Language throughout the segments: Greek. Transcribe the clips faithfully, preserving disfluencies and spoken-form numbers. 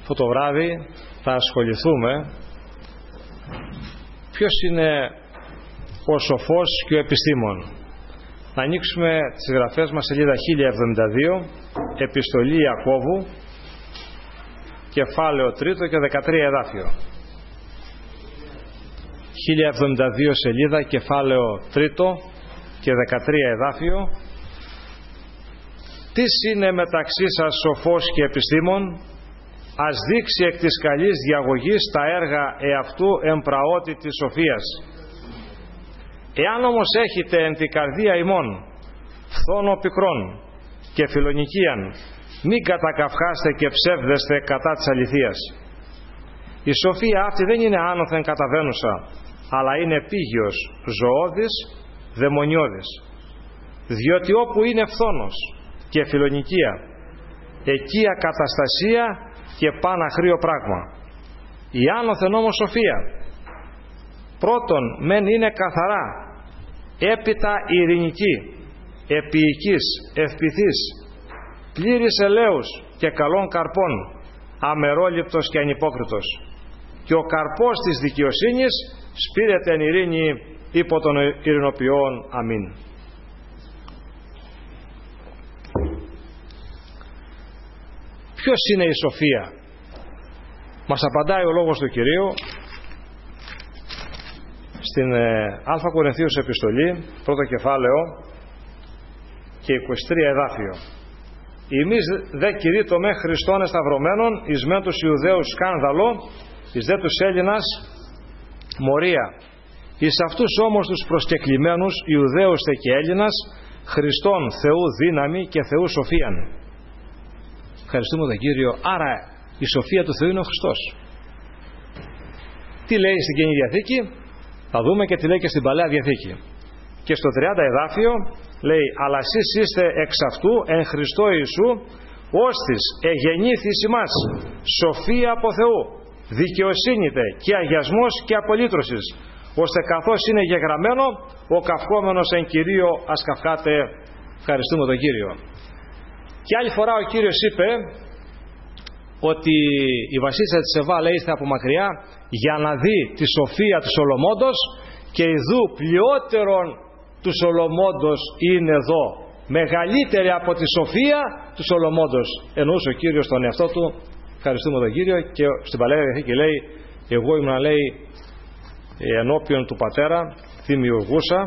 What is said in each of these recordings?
αυτό το βράδυ θα ασχοληθούμε ποιος είναι ο σοφός και ο επιστήμον. Να ανοίξουμε τις γραφές μας, σελίδα χίλια εβδομήντα δύο, επιστολή Ιακώβου, κεφάλαιο τρίτο και δεκατρία εδάφιο. χίλια εβδομήντα δύο σελίδα, κεφάλαιο τρίτο και δεκατρία εδάφιο. Τις είναι μεταξύ σας σοφός και επιστήμον, ας δείξει εκ της καλής διαγωγής τα έργα εαυτού εμπραότη της σοφίας. Εάν όμως έχετε εν την καρδία ημών φθόνο πικρών και φιλονικίαν, μην κατακαυχάστε και ψεύδεστε κατά της αληθείας. Η σοφία αυτή δεν είναι άνωθεν καταβαίνουσα, αλλά είναι πίγιος, ζωώδης, δαιμονιώδης. Διότι όπου είναι φθόνος και φιλονικία, εκεί ακαταστασία και παναχρίο πράγμα. Η άνωθεν όμως σοφία, πρώτον μεν είναι καθαρά, έπειτα ειρηνική, επίοικης, ευπηθής, πλήρης ελέους και καλών καρπών, αμερόληπτος και ανυπόκριτος. Και ο καρπός της δικαιοσύνης σπείρεται εν ειρήνη υπό των ειρηνοποιών. Αμήν. Ποιος είναι η σοφία? Μας απαντάει ο λόγος του Κυρίου στην Α Κορινθίους επιστολή, πρώτο κεφάλαιο και είκοσι τρία εδάφιο. Εμείς δε κηρύττωμε Χριστόν εσταυρωμένων, εις μεν τους Ιουδαίους σκάνδαλο, εις δε τους Έλληνας μορία. Εις αυτούς όμως τους προσκεκλημένους, Ιουδαίους τε και Έλληνας, Χριστόν Θεού δύναμη και Θεού σοφίαν. Ευχαριστούμε τον Κύριο. Άρα η σοφία του Θεού είναι ο Χριστός. Τι λέει στην Καινή Διαθήκη? Θα δούμε και τι λέει και στην Παλαιά Διαθήκη. Και στο τριάντα εδάφιο λέει, αλλά εσείς είστε εξ αυτού εν Χριστώ Ιησού, ώστις εγεννήθης ημάς σοφία από Θεού, δικαιοσύνητε και αγιασμός και απολύτρωσης, ώστε καθώς είναι γεγραμμένο, ο καυχόμενος εν Κυρίω ας καυχάτε. Ευχαριστούμε τον Κύριο. Και άλλη φορά ο Κύριος είπε ότι η βασίλισσα της Σεβά, λέει, ήρθε από μακριά για να δει τη σοφία του Σολομώντος, και ιδού πλειότερον του Σολομώντος είναι εδώ, μεγαλύτερη από τη σοφία του Σολομώντος. Εννοούσε ο Κύριος τον εαυτό του. Ευχαριστούμε τον Κύριο. Και στην Παλαιά Διαθήκη λέει, εγώ ήμουν, λέει, ενώπιον του Πατέρα, δημιουργούσα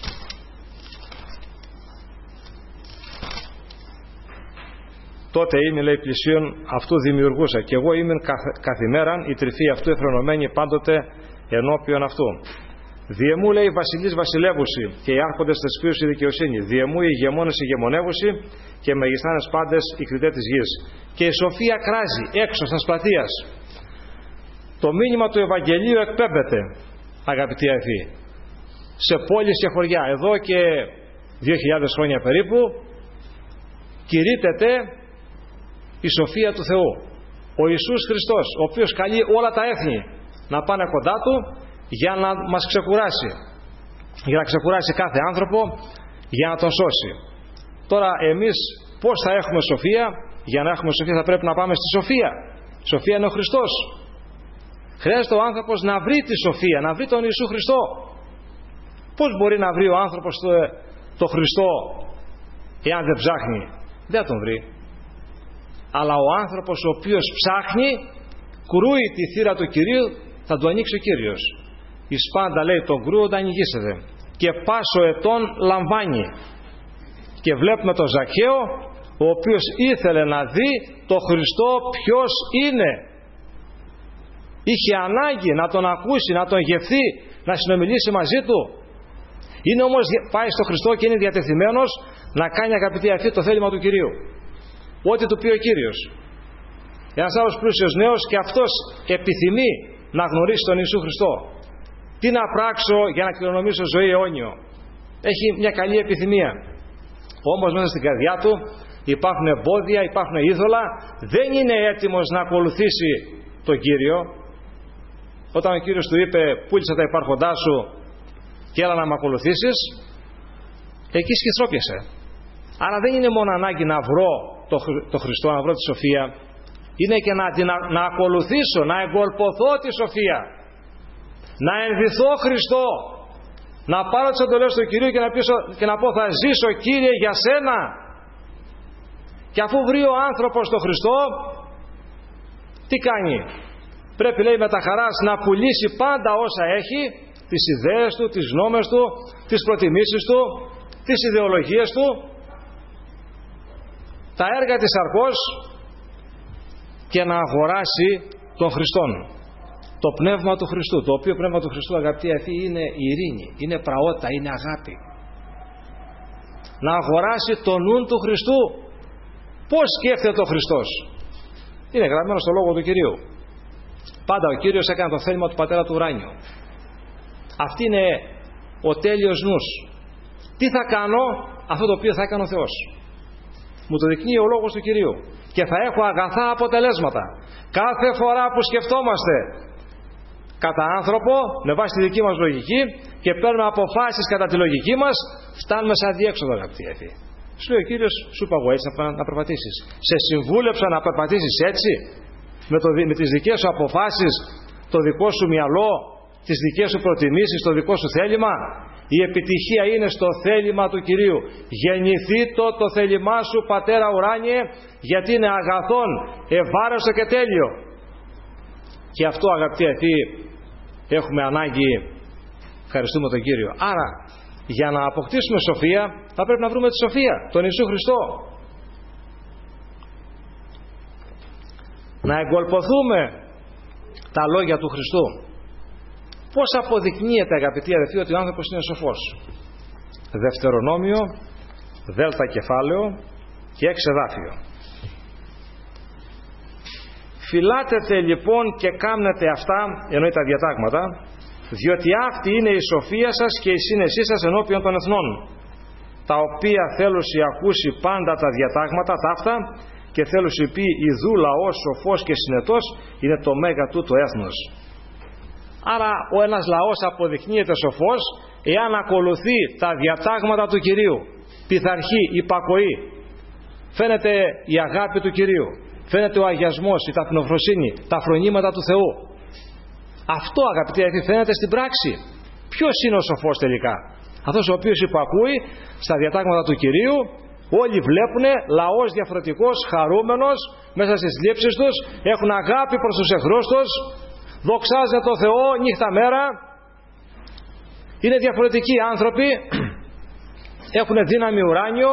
τότε είμαι, λέει, πλησίον αυτού δημιουργούσα, και εγώ είμαι καθημέραν η τρυφή αυτού εφρονωμένη πάντοτε ενώπιον αυτού. Διεμού, λέει, βασιλείς βασιλεύουσι και οι άρχοντες θεσπίους η δικαιοσύνη. Διεμού οι ηγεμόνες ηγεμονεύουσι και οι μεγιστάνες πάντες οι κριτές της γης. Και η σοφία κράζει έξω στα πλατείας. Το μήνυμα του Ευαγγελίου εκπέμπεται, αγαπητοί αδελφοί, σε πόλεις και χωριά. Εδώ και δύο χιλιάδες χρόνια περίπου κηρύττεται η σοφία του Θεού. Ο Ιησούς Χριστός, ο οποίος καλεί όλα τα έθνη να πάνε κοντά Του για να μας ξεκουράσει, για να ξεκουράσει κάθε άνθρωπο, για να τον σώσει. Τώρα εμείς πώς θα έχουμε σοφία? Για να έχουμε σοφία θα πρέπει να πάμε στη σοφία. Η σοφία είναι ο Χριστός. Χρειάζεται ο άνθρωπος να βρει τη σοφία, να βρει τον Ιησού Χριστό. Πώς μπορεί να βρει ο άνθρωπος το, το Χριστό εάν δεν ψάχνει? Δεν θα τον βρει. Αλλά ο άνθρωπος ο οποίος ψάχνει, κρούει τη θύρα του Κυρίου, θα του ανοίξει ο Κύριος. Εις πάντα, λέει, τον κρούοντα ανοιγήσεται, και πάσο ετών λαμβάνει. Και βλέπουμε τον Ζακχαίο, ο οποίος ήθελε να δει το Χριστό ποιος είναι. Είχε ανάγκη να τον ακούσει, να τον γευθεί, να συνομιλήσει μαζί του. Είναι όμως, πάει στο Χριστό και είναι διατεθειμένος να κάνει, αγαπητοί αυτοί, το θέλημα του Κυρίου. Ό,τι του πει ο Κύριος. Ένας άλλος πλούσιος νέος, και αυτός επιθυμεί να γνωρίσει τον Ιησού Χριστό. Τι να πράξω για να κληρονομήσω ζωή αιώνιο? Έχει μια καλή επιθυμία. Όμως μέσα στην καρδιά του υπάρχουν εμπόδια, υπάρχουν είδωλα. Δεν είναι έτοιμος να ακολουθήσει τον Κύριο. Όταν ο Κύριος του είπε, πούλησα τα υπάρχοντά σου και έλα να με ακολουθήσεις, εκεί σχιστρόπιασε. Άρα δεν είναι μόνο ανάγκη να βρω το, το Χριστό, να βρω τη σοφία, είναι και να, να, να ακολουθήσω, να εγκολποθώ τη σοφία, να ενδυθώ Χριστό, να πάρω τις εντολές του Κυρίου και να, πείσω, και να πω θα ζήσω Κύριε για σένα. Και αφού βρει ο άνθρωπος τον Χριστό, τι κάνει? Πρέπει, λέει, με τα χαράς να πουλήσει πάντα όσα έχει, τις ιδέες του, τις νόμες του, τις προτιμήσεις του, τις ιδεολογίες του, τα έργα της σαρκός, και να αγοράσει τον Χριστόν, το πνεύμα του Χριστού, το οποίο πνεύμα του Χριστού, αγαπητοί αυτοί, είναι ειρήνη, είναι πραότητα, είναι αγάπη. Να αγοράσει το νου του Χριστού. Πώς σκέφτεται ο Χριστός? Είναι γραμμένο στο λόγο του Κυρίου. Πάντα ο Κύριος έκανε το θέλημα του Πατέρα του ουράνιου. Αυτή είναι ο τέλειος νους. Τι θα κάνω? Αυτό το οποίο θα έκανε ο Θεός. Μου το δεικνύει ο λόγος του Κυρίου. Και θα έχω αγαθά αποτελέσματα. Κάθε φορά που σκεφτόμαστε κατά άνθρωπο, με βάση τη δική μας λογική, και παίρνουμε αποφάσεις κατά τη λογική μας, φτάνουμε σε αδιέξοδο, αγαπητοί αδελφοί. Σου λέει ο Κύριος, σου είπα εγώ έτσι να περπατήσεις. Σε συμβούλεψα να περπατήσεις έτσι, με, το, με τις δικές σου αποφάσεις, το δικό σου μυαλό, τις δικές σου προτιμήσεις, το δικό σου θέλημα. Η επιτυχία είναι στο θέλημα του Κυρίου. Γεννηθεί το, το θέλημά σου, Πατέρα ουράνιε, γιατί είναι αγαθόν, ευάρεστο και τέλειο. Και αυτό, αγαπητοί αυτοί, έχουμε ανάγκη. Ευχαριστούμε τον Κύριο. Άρα, για να αποκτήσουμε σοφία, θα πρέπει να βρούμε τη σοφία, τον Ιησού Χριστό. Να εγκολποθούμε τα λόγια του Χριστού. Πώς αποδεικνύεται, αγαπητοί αδελφοί, ότι ο άνθρωπος είναι σοφός? Δευτερονόμιο, δέλτα κεφάλαιο και έξι εδάφιο. Φυλάτετε λοιπόν και κάμνετε αυτά, εννοεί τα διατάγματα, διότι αυτή είναι η σοφία σας και η σύνεσή σας ενώπιον των εθνών, τα οποία θέλουσι ακούσει πάντα τα διατάγματα ταύτα, και θέλουσι πει ιδού λαός σοφός και συνετός, είναι το μέγα του το έθνος. Άρα ο ένας λαός αποδεικνύεται σοφός εάν ακολουθεί τα διατάγματα του Κυρίου. Πειθαρχεί, υπακοή. Φαίνεται η αγάπη του Κυρίου. Φαίνεται ο αγιασμός, η ταπεινοφροσύνη, τα φρονήματα του Θεού. Αυτό, αγαπητοί αδελφοί, φαίνεται στην πράξη. Ποιος είναι ο σοφός τελικά? Αυτός ο οποίος υπακούει στα διατάγματα του Κυρίου. Όλοι βλέπουν λαός διαφορετικός, χαρούμενος μέσα στις λήψεις τους, έχουν αγάπη προς τους εχθρούς τους, δοξάζουν το Θεό νύχτα μέρα, είναι διαφορετικοί άνθρωποι, έχουν δύναμη ουράνιο.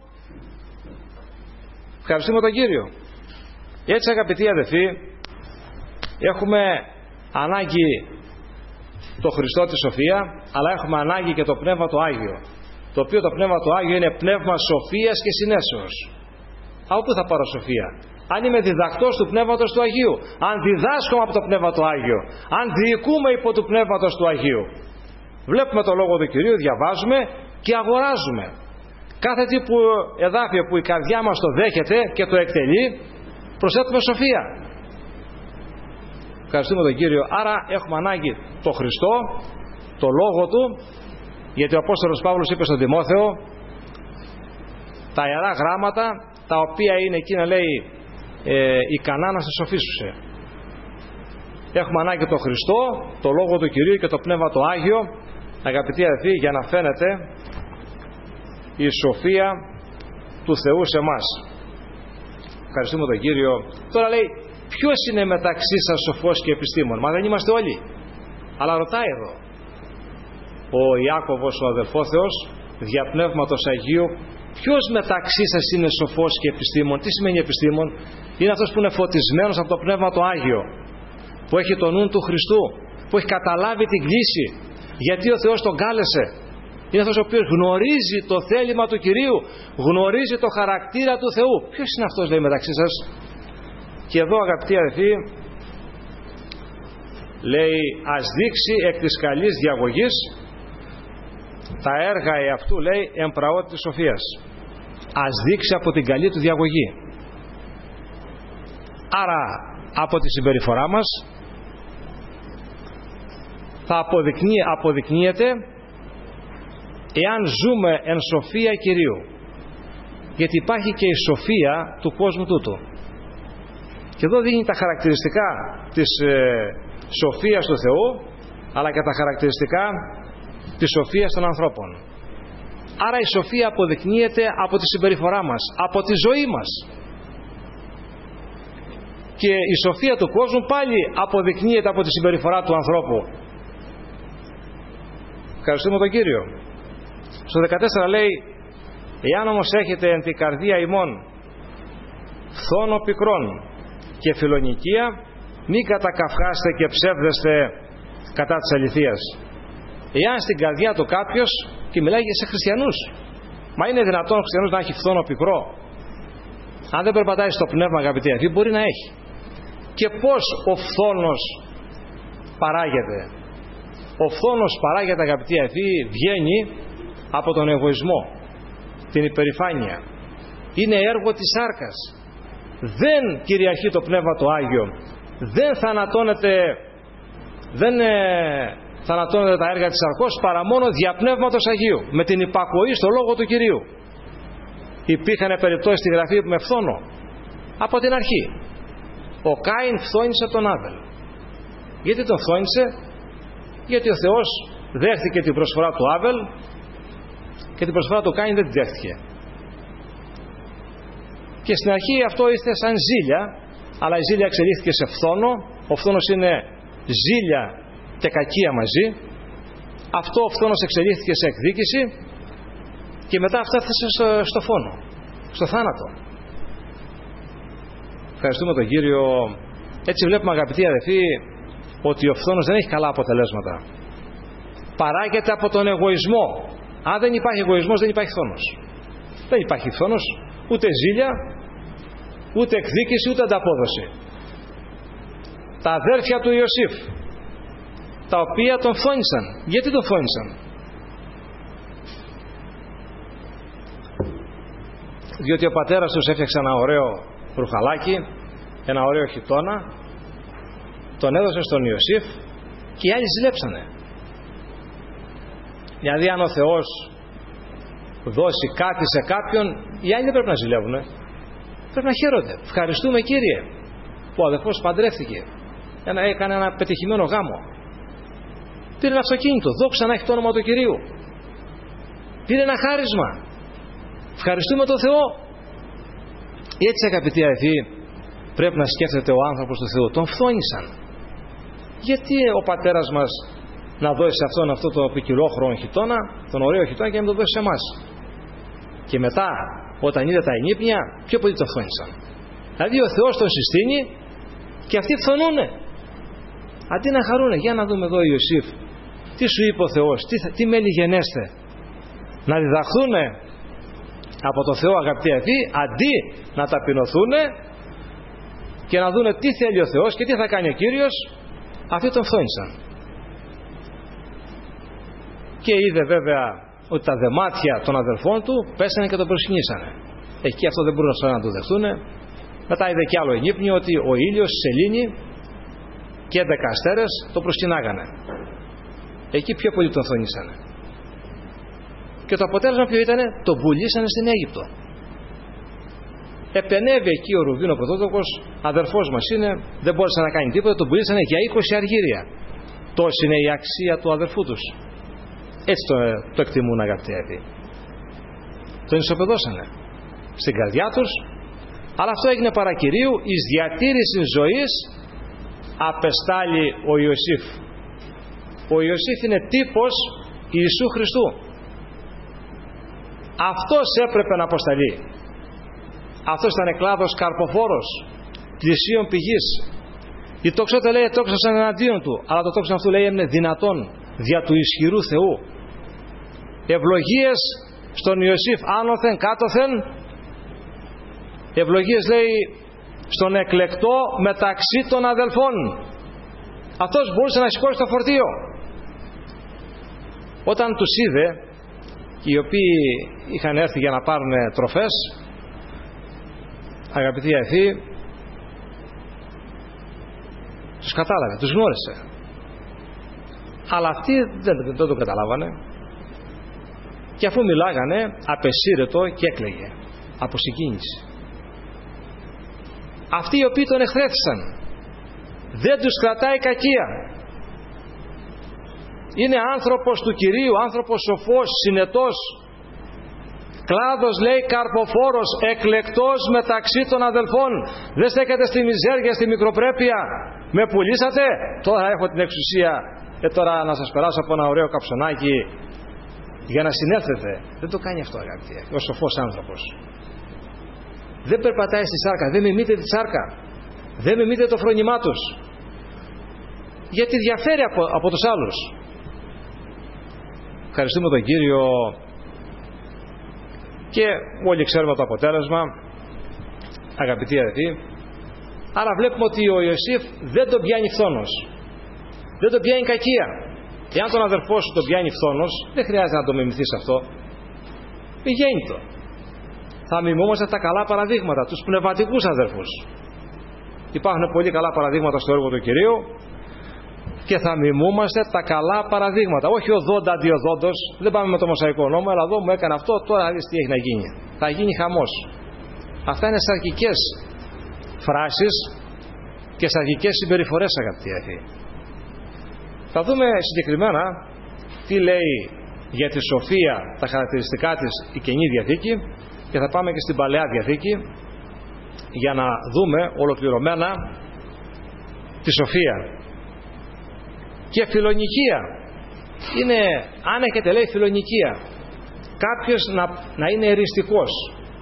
Ευχαριστούμε τον Κύριο. Έτσι, αγαπητοί αδελφοί, έχουμε ανάγκη το Χριστό, τη σοφία, αλλά έχουμε ανάγκη και το Πνεύμα το Άγιο, το οποίο το Πνεύμα το Άγιο είναι πνεύμα σοφίας και συνέσεως. Από πού θα πάρω σοφία? Αν είμαι διδακτός του Πνεύματος του Αγίου, αν διδάσκομαι από το Πνεύμα το Άγιο, αν διοικούμε υπό του Πνεύματος του Αγίου. Βλέπουμε το Λόγο του Κυρίου, διαβάζουμε και αγοράζουμε. Κάθε τι που εδάφιο που η καρδιά μας το δέχεται και το εκτελεί, προσθέτουμε σοφία. Ευχαριστούμε τον Κύριο. Άρα έχουμε ανάγκη το Χριστό, το Λόγο Του, γιατί ο Απόστολος Παύλος είπε στον Τιμόθεο τα Ιερά Γράμματα, τα οποία είναι εκείνα, λέει, ε, ικανά να σε σοφίσουσε. Έχουμε ανάγκη το Χριστό, το Λόγο του Κυρίου και το Πνεύμα το Άγιο, αγαπητοί αδελφοί, για να φαίνεται η σοφία του Θεού σε εμάς. Ευχαριστούμε τον Κύριο. Τώρα λέει, ποιος είναι μεταξύ σας σοφός και επιστήμων? Μα δεν είμαστε όλοι. Αλλά ρωτάει εδώ ο Ιάκωβος, ο αδελφός Θεός, δια Πνεύματος Αγίου, ποιος μεταξύ σας είναι σοφός και επιστήμων? Τι σημαίνει επιστήμων? Είναι αυτός που είναι φωτισμένος από το Πνεύμα το Άγιο, που έχει το νου του Χριστού, που έχει καταλάβει την κλίση, γιατί ο Θεός τον κάλεσε. Είναι αυτός ο οποίος γνωρίζει το θέλημα του Κυρίου, γνωρίζει το χαρακτήρα του Θεού. Ποιος είναι αυτός, λέει, μεταξύ σας? Και εδώ, αγαπητοί αδελφοί, λέει, ας δείξει εκ της καλής διαγωγής τα έργα εαυτού, λέει, εμπραώτη της σοφίας. Ας δείξει από την καλή του διαγωγή. Άρα, από τη συμπεριφορά μας θα αποδεικνύει, αποδεικνύεται εάν ζούμε εν σοφία Κυρίου. Γιατί υπάρχει και η σοφία του κόσμου τούτου. Και εδώ δίνει τα χαρακτηριστικά της ε, σοφίας του Θεού, αλλά και τα χαρακτηριστικά της σοφίας των ανθρώπων. Άρα η σοφία αποδεικνύεται από τη συμπεριφορά μας, από τη ζωή μας. Και η σοφία του κόσμου πάλι αποδεικνύεται από τη συμπεριφορά του ανθρώπου. Ευχαριστούμε τον Κύριο. Στο δεκατέσσερα λέει: εάν όμως έχετε εν την καρδία ημών φθόνο πικρών και φιλονικία, μη κατακαυχάστε και ψεύδεστε κατά της αληθείας. Εάν στην καρδιά του κάποιος, και μιλάει σε χριστιανούς, μα είναι δυνατόν ο χριστιανός να έχει φθόνο πικρό? Αν δεν περπατάει στο πνεύμα, αγαπητοί αδελφοί, μπορεί να έχει. Και πώς ο φθόνος παράγεται? Ο φθόνος παράγεται, αγαπητοί αδελφοί, βγαίνει από τον εγωισμό, την υπερηφάνεια. Είναι έργο της σάρκας. Δεν κυριαρχεί το Πνεύμα το Άγιο. Δεν θανατώνεται, δεν ε, θανατώνεται τα έργα της σαρκός, παρά μόνο δια Πνεύματος Αγίου, με την υπακοή στο Λόγο του Κυρίου. Υπήρχαν περιπτώσεις στη Γραφή με φθόνο από την αρχή. Ο Κάιν φθόνησε τον Άβελ. Γιατί τον φθόνησε? Γιατί ο Θεός δέχτηκε την προσφορά του Άβελ και την προσφορά του Κάιν δεν την δέχτηκε. Και στην αρχή αυτό ήρθε σαν ζήλια, αλλά η ζήλια εξελίχθηκε σε φθόνο. Ο φθόνος είναι ζήλια και κακία μαζί. Αυτό ο φθόνος εξελίχθηκε σε εκδίκηση και μετά αυτά έφτασε στο φόνο, στο θάνατο. Ευχαριστούμε τον Κύριο. Έτσι βλέπουμε, αγαπητοί αδελφοί, ότι ο φθόνος δεν έχει καλά αποτελέσματα. Παράγεται από τον εγωισμό. Αν δεν υπάρχει εγωισμός, δεν υπάρχει φθόνος. Δεν υπάρχει φθόνος, ούτε ζήλια, ούτε εκδίκηση, ούτε ανταπόδοση. Τα αδέρφια του Ιωσήφ, τα οποία τον φθόνησαν. Γιατί τον φθόνησαν? Διότι ο πατέρας τους έφτιαξε ένα ωραίο ρουχαλάκι, ένα ωραίο χιτώνα, τον έδωσε στον Ιωσήφ και οι άλλοι ζηλέψανε. Δηλαδή αν ο Θεός δώσει κάτι σε κάποιον, οι άλλοι δεν πρέπει να ζηλεύουν, πρέπει να χαίρονται. Ευχαριστούμε, Κύριε, που ο αδελφός παντρεύτηκε, ένα, έκανε ένα πετυχημένο γάμο, πήρε ένα αυτοκίνητο, δόξα να έχει το όνομα του Κυρίου, πήρε ένα χάρισμα, ευχαριστούμε τον Θεό. Έτσι, αγαπητοί αδελφοί, πρέπει να σκέφτεται ο άνθρωπος του Θεού. Τον φθόνησαν. Γιατί ο πατέρας μας να δώσει σε αυτόν αυτό το ποικιλόχρονο χιτώνα, τον ωραίο χιτώνα, και να μην το δώσει σε εμάς? Και μετά, όταν είδε τα ενίπνια, πιο πολύ το φθόνησαν. Δηλαδή ο Θεός τον συστήνει και αυτοί φθονούνε. Αντί να χαρούνε. Για να δούμε εδώ, Ιωσήφ, τι σου είπε ο Θεός, τι, τι μέλη γενέστε? Να διδαχθούνε από το Θεό, αγαπητοί αδελφοί, αντί να ταπεινωθούνε και να δούνε τι θέλει ο Θεός και τι θα κάνει ο Κύριος, αυτοί τον φθόνησαν. Και είδε βέβαια ότι τα δεμάτια των αδελφών του πέσανε και τον προσκυνήσανε. Εκεί αυτό δεν μπορούσαν να το δεχτούν. Μετά είδε κι άλλο ενύπνιο, ότι ο ήλιος, η σελήνη και έντεκα αστέρες το προσκυνάγανε. Εκεί πιο πολύ τον φθονήσανε. Και το αποτέλεσμα ποιο ήτανε? Τον πουλήσανε στην Αίγυπτο. Επενέβη εκεί ο Ρουβήν ο πρωτότοκος, αδερφός μας είναι, δεν μπόρεσε να κάνει τίποτα, τον πουλήσανε για είκοσι αργύρια. Τόση είναι η αξία του αδερφού τους. Έτσι το, το εκτιμούν, αγαπητοί αδελφοί. Τον ισοπεδώσανε στην καρδιά τους, αλλά αυτό έγινε παρακυρίου εις διατήρηση ζωής απεστάλλει ο Ιωσήφ. Ο Ιωσήφ είναι τύπος Ιησού Χριστού. Αυτός έπρεπε να αποσταλεί. Αυτός ήταν κλάδος καρποφόρος, πλησίων πηγής. Η τόξοτε λέει τόξωσαν εναντίον του, αλλά το τόξο αυτού λέει έμεινε δυνατόν δια του ισχυρού Θεού. Ευλογίες στον Ιωσήφ άνωθεν κάτωθεν. Ευλογίες λέει στον εκλεκτό μεταξύ των αδελφών. Αυτός μπορούσε να σηκώσει το φορτίο. Όταν τους είδε, οι οποίοι είχαν έρθει για να πάρουν τροφές, αγαπητοί αδελφοί, τους κατάλαβε, τους γνώρισε. Αλλά αυτοί δεν, δεν το καταλάβανε. Και αφού μιλάγανε, απεσύρετο και έκλαιγε από συγκίνηση. αυτοί οι οποίοι τον εχθρέφησαν. Δεν τους κρατάει κακία. Είναι άνθρωπος του Κυρίου, άνθρωπος σοφός, συνετός, κλάδος, λέει, καρποφόρος, εκλεκτός μεταξύ των αδελφών. Δεν στέκεται στη μιζέρια, στη μικροπρέπεια. Με πουλήσατε, τώρα έχω την εξουσία, ε, τώρα να σας περάσω από ένα ωραίο καψονάκι για να συνέλθετε. Δεν το κάνει αυτό, αγαπητοί, ο σοφός άνθρωπος. Δεν περπατάει στη σάρκα, δεν μιμείται τη σάρκα, δεν μιμείται το φρόνημά τους, γιατί διαφέρει από, από τους άλλους. Ευχαριστούμε τον Κύριο και όλοι ξέρουμε το αποτέλεσμα, αγαπητοί αδελφοί. Άρα βλέπουμε ότι ο Ιωσήφ δεν τον πιάνει φθόνος, δεν τον πιάνει κακία. Εάν τον αδερφό σου τον πιάνει φθόνος, δεν χρειάζεται να το μιμηθείς αυτό. Πηγαίνει το. Θα μιμούμαστε τα καλά παραδείγματα, τους πνευματικούς αδερφούς. Υπάρχουν πολύ καλά παραδείγματα στο έργο του Κυρίου και θα μιμούμαστε τα καλά παραδείγματα. Όχι οδόντα αντιοδόντος, δεν πάμε με το μοσαϊκό νόμο, αλλά εδώ μου έκανε αυτό, τώρα δεις τι έχει να γίνει. Θα γίνει χαμός. Αυτά είναι σαρκικές φράσεις και σαρκικές συμπεριφορές, αγαπητοί αδελφοί. Θα δούμε συγκεκριμένα τι λέει για τη σοφία, τα χαρακτηριστικά της η Καινή Διαθήκη, και θα πάμε και στην Παλαιά Διαθήκη για να δούμε ολοκληρωμένα τη σοφία. Και φιλονικία είναι, αν έχετε, λέει, φιλονικία, κάποιος να, να είναι εριστικός,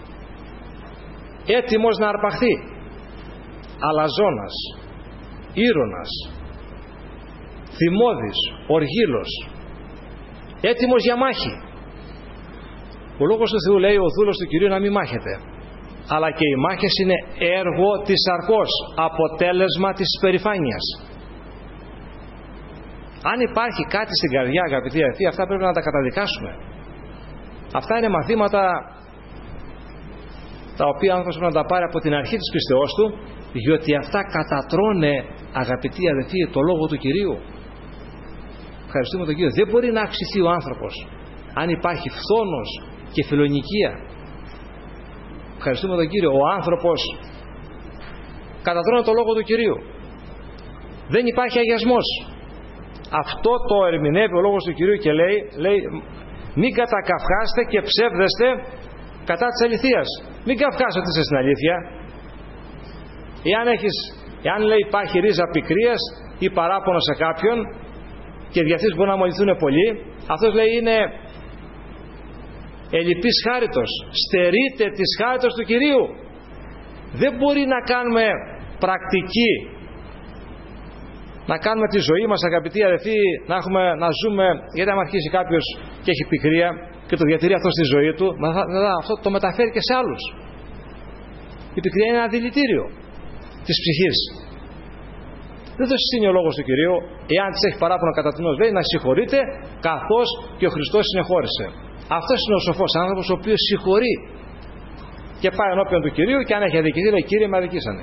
έτοιμος να αρπαχθεί, αλαζόνας, ήρωνας, θυμώδης, οργήλος, έτοιμος για μάχη. Ο Λόγος του Θεού λέει, ο δούλος του Κυρίου να μην μάχεται, αλλά και οι μάχες είναι έργο της σαρκός, αποτέλεσμα της υπερηφάνειας. Αν υπάρχει κάτι στην καρδιά, αγαπητοί αδελφοί, αυτά πρέπει να τα καταδικάσουμε. Αυτά είναι μαθήματα τα οποία ο άνθρωπος πρέπει να τα πάρει από την αρχή της πίστεώς του, διότι αυτά κατατρώνε, αγαπητοί αδελφοί, το Λόγο του Κυρίου. Ευχαριστούμε τον Κύριο. Δεν μπορεί να αυξηθεί ο άνθρωπος αν υπάρχει φθόνος και φιλονικία. Ευχαριστούμε τον Κύριο. Ο άνθρωπος κατατρώνει το Λόγο του Κυρίου. Δεν υπάρχει αγιασμός. Αυτό το ερμηνεύει ο Λόγος του Κυρίου και λέει, λέει μην κατακαυχάστε και ψεύδεστε κατά της αληθείας. Μην καυχάσαι ότι είσαι στην αλήθεια. Εάν, έχεις, εάν λέει υπάρχει ρίζα πικρίας ή παράπονο σε κάποιον και διαθείς μπορεί να μολυθούν πολλοί, αυτός λέει είναι ελλειπής χάριτος. Στερείται της χάριτος του Κυρίου. Δεν μπορεί να κάνουμε πρακτική, να κάνουμε τη ζωή μας, αγαπητοί αδελφοί, να, έχουμε, να ζούμε, γιατί αν αρχίσει κάποιος και έχει πικρία και το διατηρεί αυτό στη ζωή του, αυτό το μεταφέρει και σε άλλους. Η πικρία είναι ένα δηλητήριο της ψυχής. Δεν το συστήνει ο Λόγος του Κυρίου, εάν της έχει παράπονο κατά την ως, λέει να συγχωρείτε καθώς και ο Χριστός συνεχώρησε. Αυτός είναι ο σοφός άνθρωπος, ο οποίος συγχωρεί και πάει ενώπιον του Κυρίου, και αν έχει αδικηθεί λέει, Κύριε, με αδικήσανε,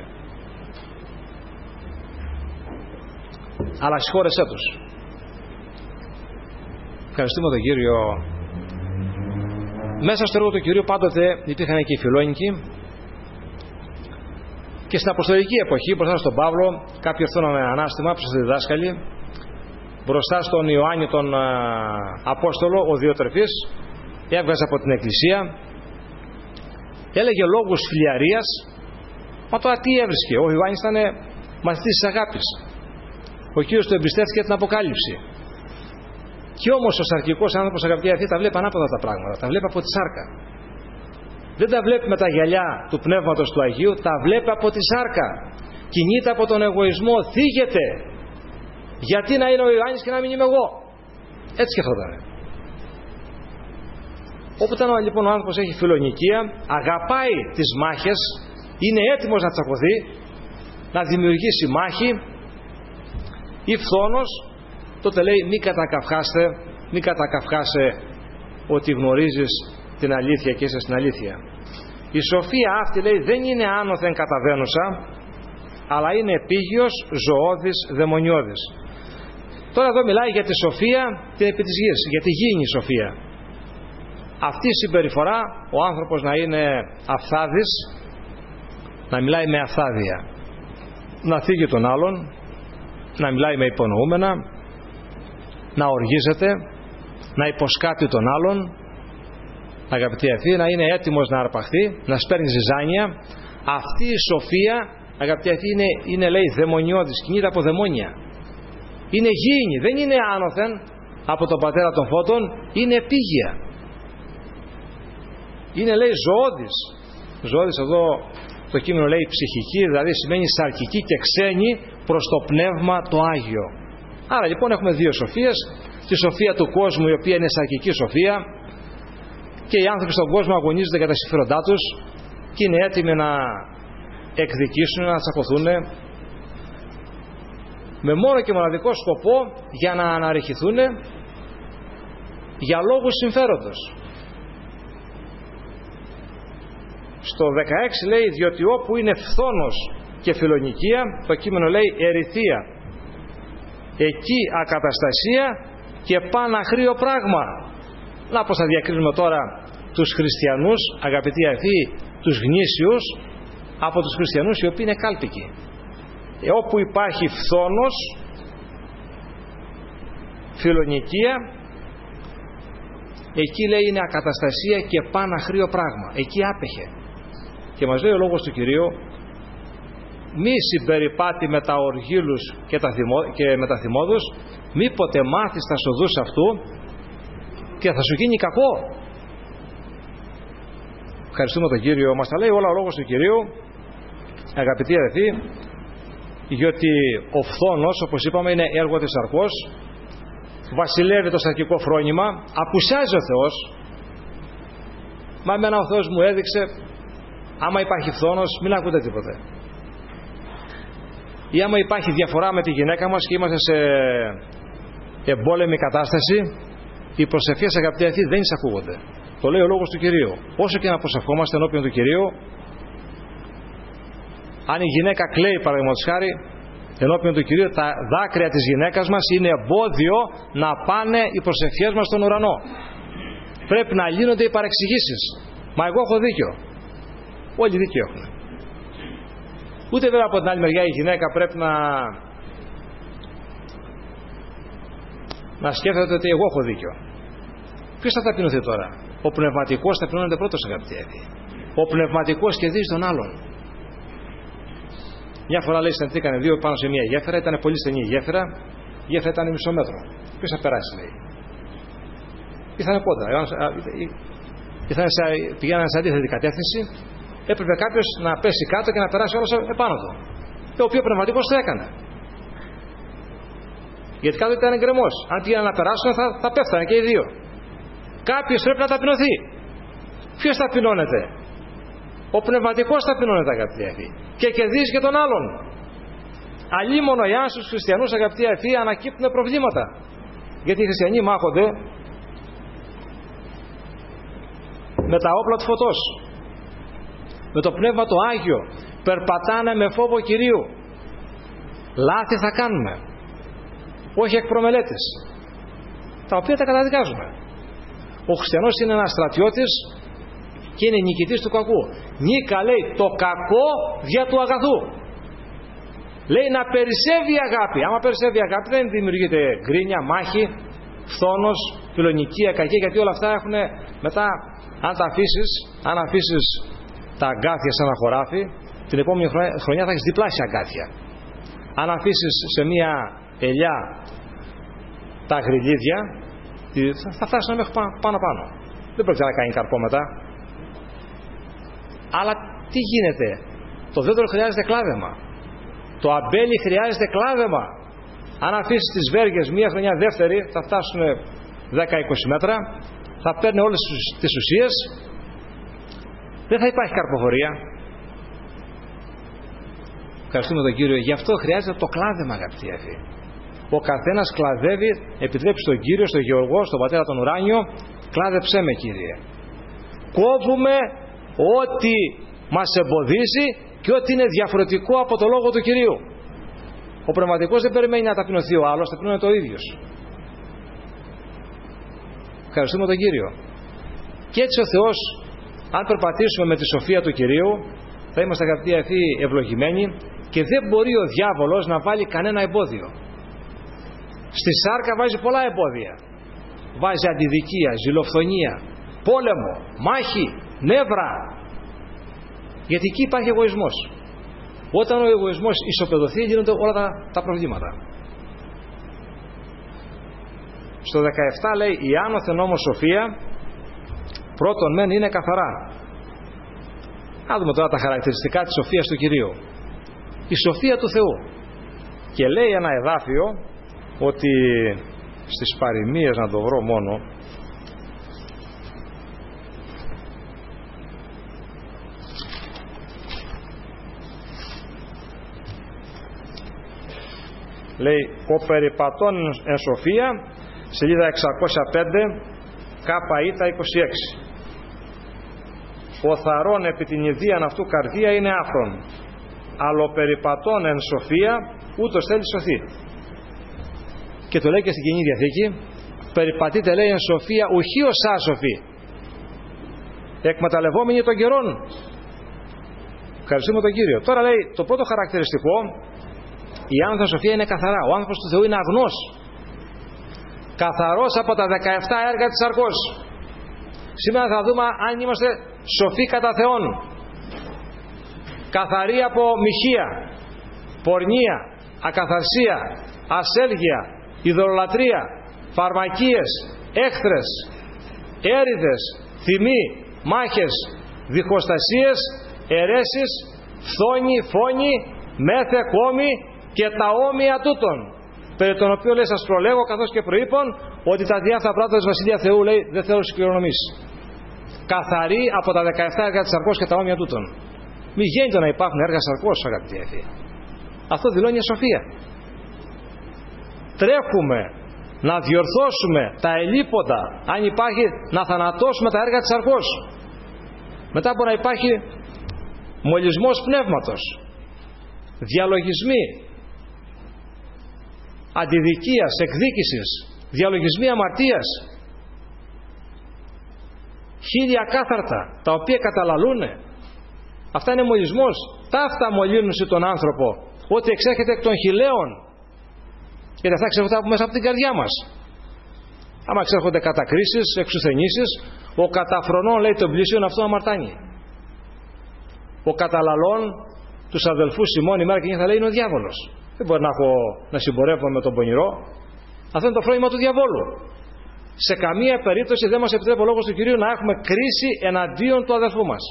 αλλά συγχώρεσέ τους. Ευχαριστούμε τον Κύριο. Μέσα στο έργο του Κυρίου πάντοτε υπήρχαν και οι φιλόνικοι, και στην αποστολική εποχή μπροστά στον Παύλο κάποιοι έρθουν με ανάστημα, ψευδοί διδάσκαλοι, μπροστά στον Ιωάννη τον α, Απόστολο, ο Διοτρεφής έβγαζε από την εκκλησία, έλεγε λόγους φλιαρίας. Μα τώρα τι έβρισκε? Ο Ιωάννης ήταν μαθητής της αγάπης. Ο Κύριος του εμπιστεύτηκε την Αποκάλυψη. Και όμως ο σαρκικός άνθρωπος, αγαπητοί αδελφοί, τα βλέπει ανάποδα τα πράγματα. Τα βλέπει από τη σάρκα. Δεν τα βλέπει με τα γυαλιά του Πνεύματος του Αγίου, τα βλέπει από τη σάρκα. Κινείται από τον εγωισμό, θίγεται. Γιατί να είναι ο Ιωάννης και να μην είμαι εγώ? Έτσι σκεφτόταν. Όποτε λοιπόν ο άνθρωπος έχει φιλονικία, αγαπάει τις μάχες, είναι έτοιμος να τσακωθεί, να δημιουργήσει μάχη ή φθόνος, τότε λέει μη κατακαυχάστε, μη κατακαυχάσαι ότι γνωρίζεις την αλήθεια και είσαι στην αλήθεια. Η σοφία αυτή, λέει, δεν είναι άνωθεν καταβαίνουσα, αλλά είναι επίγειος, ζωώδης, δαιμονιώδης. Τώρα εδώ μιλάει για τη σοφία την επί της γης, για τη γήινη σοφία. Αυτή η συμπεριφορά, ο άνθρωπος να είναι αφθάδης, να μιλάει με αφθάδεια, να θίγει τον άλλον, να μιλάει με υπονοούμενα, να οργίζεται, να υποσκάπτει τον άλλον, αγαπητοί αυτοί, να είναι έτοιμος να αρπαχθεί, να σπέρνει ζυζάνια. Αυτή η σοφία, αγαπητοί αυτοί, είναι, είναι λέει δαιμονιώδης, κινείται από δαιμόνια. Είναι γήινη, δεν είναι άνωθεν από τον πατέρα των φώτων, είναι επίγεια. Είναι λέει ζωώδης. Ζωώδης εδώ το κείμενο λέει ψυχική, δηλαδή σημαίνει σαρκική και ξένη προς το πνεύμα το Άγιο. Άρα λοιπόν έχουμε δύο σοφίες. Τη σοφία του κόσμου, η οποία είναι σαρκική σοφία, και οι άνθρωποι στον κόσμο αγωνίζονται για τα συμφέροντά τους και είναι έτοιμοι να εκδικήσουν, να τσακωθούν με μόνο και μοναδικό σκοπό για να αναρριχηθούν για λόγους συμφέροντος. Στο δεκαέξι λέει, διότι όπου είναι φθόνος και φιλονικία, το κείμενο λέει ερηθία, εκεί ακαταστασία και παναχρίο πράγμα. Να πως θα διακρίνουμε τώρα τους χριστιανούς, αγαπητοί αυτοί, τους γνήσιους από τους χριστιανούς οι οποίοι είναι κάλπικοι. Ε, όπου υπάρχει φθόνος, φιλονικία, εκεί λέει είναι ακαταστασία και παναχρίο πράγμα. Εκεί άπεχε. Και μας λέει ο λόγος του Κυρίου, μη συμπεριπάτη με τα οργίλους και, τα θυμό, και με τα θυμώδους, μήποτε μάθεις τα σοδούς αυτού και θα σου γίνει κακό. Ευχαριστούμε τον Κύριο. Μας τα λέει όλα ο λόγος του Κυρίου, αγαπητοί αδελφοί, γιατί ο φθόνος, όπως είπαμε, είναι έργο της σαρκός, βασιλεύει το σαρκικό φρόνημα, απουσιάζει ο Θεός. Μα εμένα ο Θεός μου έδειξε, άμα υπάρχει φθόνος μην ακούτε τίποτε. Ή άμα υπάρχει διαφορά με τη γυναίκα μας και είμαστε σε εμπόλεμη κατάσταση, οι προσευχές, αγαπητοί αυτοί, δεν εισακούγονται. Το λέει ο λόγος του Κυρίου. Όσο και να προσευχόμαστε ενώπιον του Κυρίου, αν η γυναίκα κλαίει, παραδείγματος χάρη, ενώπιον του Κυρίου, τα δάκρυα της γυναίκας μας είναι εμπόδιο να πάνε οι προσευχές μας στον ουρανό. Πρέπει να λύνονται οι παρεξηγήσεις. Μα εγώ έχω δίκιο. Όλοι δίκιο έχουν. Ούτε βέβαια από την άλλη μεριά η γυναίκα πρέπει να να σκέφτεται ότι εγώ έχω δίκιο. Ποιος θα ταπεινωθεί τώρα? Ο πνευματικός ταπεινώνεται πρώτος, αγαπητοί. Ο πνευματικός κερδίζει τον άλλον. Μια φορά λέει συναντήκανε δύο πάνω σε μια γέφυρα, ήταν πολύ στενή η γέφυρα, η γέφυρα ήταν μισό μέτρο. Ποιος θα περάσει, λέει? Ήρθανε κόντρα, πηγαίνανε σε αντίθετη κατεύθυνση, έπρεπε κάποιος να πέσει κάτω και να περάσει όλος επάνω του. Το οποίο πνευματικός το έκανε. Γιατί κάτω ήταν γκρεμός. Αν πήγαιναν να περάσουν θα, θα πέφτανε και οι δύο. Κάποιος πρέπει να ταπεινωθεί. Ποιος ταπεινώνεται? Ο πνευματικός ταπεινώνεται, αγαπητοί αυτοί. Και κερδίζει και τον άλλον. Αλλήμωνο εάν στους χριστιανούς, αγαπητοί αυτοί, ανακύπτουν προβλήματα. Γιατί οι χριστιανοί μάχονται με τα όπλα του φωτός, με το πνεύμα το Άγιο. Περπατάνε με φόβο Κυρίου. Λάθη θα κάνουμε, όχι εκ προμελέτης, τα οποία τα καταδικάζουμε. Ο χριστιανός είναι ένας στρατιώτης και είναι νικητής του κακού. Νίκα, λέει, το κακό δια του αγαθού. Λέει να περισσεύει η αγάπη. Άμα περισσεύει η αγάπη δεν δημιουργείται γκρίνια, μάχη, φθόνος, φιλονικία, κακία, γιατί όλα αυτά έχουν μετά, αν τα αφήσεις, αν αφήσεις τα αγκάθια σε ένα χωράφι, την επόμενη χρονιά θα έχεις διπλάσια αγκάθια. Αν αφήσεις σε μία ελιά τα γριλίδια, θα φτάσει να μέχρι πάνω πάνω. Δεν πρόκειται να κάνει καρπό μετά. Αλλά τι γίνεται? Το δέντρο χρειάζεται κλάδεμα. Το αμπέλι χρειάζεται κλάδεμα. Αν αφήσεις τις βέργες μία χρονιά δεύτερη, θα φτάσουν δέκα με είκοσι μέτρα, θα παίρνει όλες τις ουσίες, δεν θα υπάρχει καρποφορία. Ευχαριστούμε τον Κύριο. Γι' αυτό χρειάζεται το κλάδεμα, αγαπητοί αδελφοί. Ο καθένας κλαδεύει, επιτρέπει στον Κύριο, στον Γεωργό, στον Πατέρα τον Ουράνιο, κλάδεψέ με, Κύριε. Κόβουμε ό,τι μας εμποδίζει και ό,τι είναι διαφορετικό από το λόγο του Κυρίου. Ο πνευματικός δεν περιμένει να ταπεινωθεί ο άλλος, ταπεινώνεται ο ίδιος. Ευχαριστούμε τον Κύριο. Και έτσι ο Θεός, αν περπατήσουμε με τη σοφία του Κυρίου, θα είμαστε αγαπητοί αυτοί ευλογημένοι και δεν μπορεί ο διάβολος να βάλει κανένα εμπόδιο. Στη σάρκα βάζει πολλά εμπόδια. Βάζει αντιδικία, ζηλοφθονία, πόλεμο, μάχη, νεύρα. Γιατί εκεί υπάρχει εγωισμός. Όταν ο εγωισμός ισοπεδωθεί, γίνονται όλα τα, τα προβλήματα. Στο δεκαεπτά λέει η άνωθεν όμως σοφία πρώτον μεν είναι καθαρά. Να δούμε τώρα τα χαρακτηριστικά της σοφίας του Κυρίου. Η σοφία του Θεού. Και λέει ένα εδάφιο ότι στις παροιμίες, να το βρω μόνο, λέει ο περιπατών εν σοφία, σελίδα εξακόσια πέντε, κάπα ήτα είκοσι έξι. Ο θαρών επί την ιδίαν αυτού καρδία είναι άφρον, αλλά ο περιπατών εν σοφία ούτως θέλει σωθεί. Και το λέει και στην Καινή Διαθήκη, περιπατείτε λέει εν σοφία ουχή ως άσοφοι, εκμεταλλευόμενοι των καιρών. Ευχαριστούμε τον Κύριο. Τώρα λέει το πρώτο χαρακτηριστικό, η άνθρωπος σοφία είναι καθαρά. Ο άνθρωπος του Θεού είναι αγνός, καθαρός από τα δεκαεπτά έργα της σαρκός. Σήμερα θα δούμε αν είμαστε σοφοί κατά Θεόν, καθαροί από μοιχεία, πορνεία, ακαθαρσία, ασέλγεια, ειδωλολατρία, φαρμακίες, έχθρες, έρηδες, θυμοί, μάχες, διχοστασίες, αιρέσεις, φθόνη, φόνη, μέθε, κόμη και τα όμοια τούτων, περί των οποίων λέει σας προλέγω καθώς και προείπων ότι τα διάφορα πράγματα της Βασιλεία Θεού λέει δεν θέλω σκληρονομείς. Καθαροί από τα δεκαεπτά έργα της σαρκός και τα όμοια τούτων. Μη γίνεται να υπάρχουν έργα σαρκός, αγαπητοί αδελφοί. Αυτό δηλώνει σοφία. Τρέχουμε να διορθώσουμε τα ελλείποντα, αν υπάρχει, να θανατώσουμε τα έργα της σαρκός. Μετά μπορεί να υπάρχει μολυσμός πνεύματος, διαλογισμοί, αντιδικίας, εκδίκησης, διαλογισμοί αμαρτίας, χίλια κάθαρτα τα οποία καταλαλούν. Αυτά είναι μολυσμός. Ταύτα μολύνουν τον άνθρωπο, ότι εξέρχεται εκ των χιλέων, γιατί αυτά ξερχονται από μέσα από την καρδιά μας. Άμα ξέρχονται κατακρίσεις, εξουθενήσεις, ο καταφρονών λέει τον πλήσιον αυτό αμαρτάνει. Ο καταλαλών τους αδελφούς Σιμών ημέρα και νύχτα λέει είναι ο διάβολος. Δεν μπορεί να, έχω, να συμπορεύω με τον πονηρό. Αυτό είναι το φρόνημα του διαβόλου. Σε καμία περίπτωση δεν μας επιτρέπει ο λόγος του Κυρίου να έχουμε κρίση εναντίον του αδελφού μας.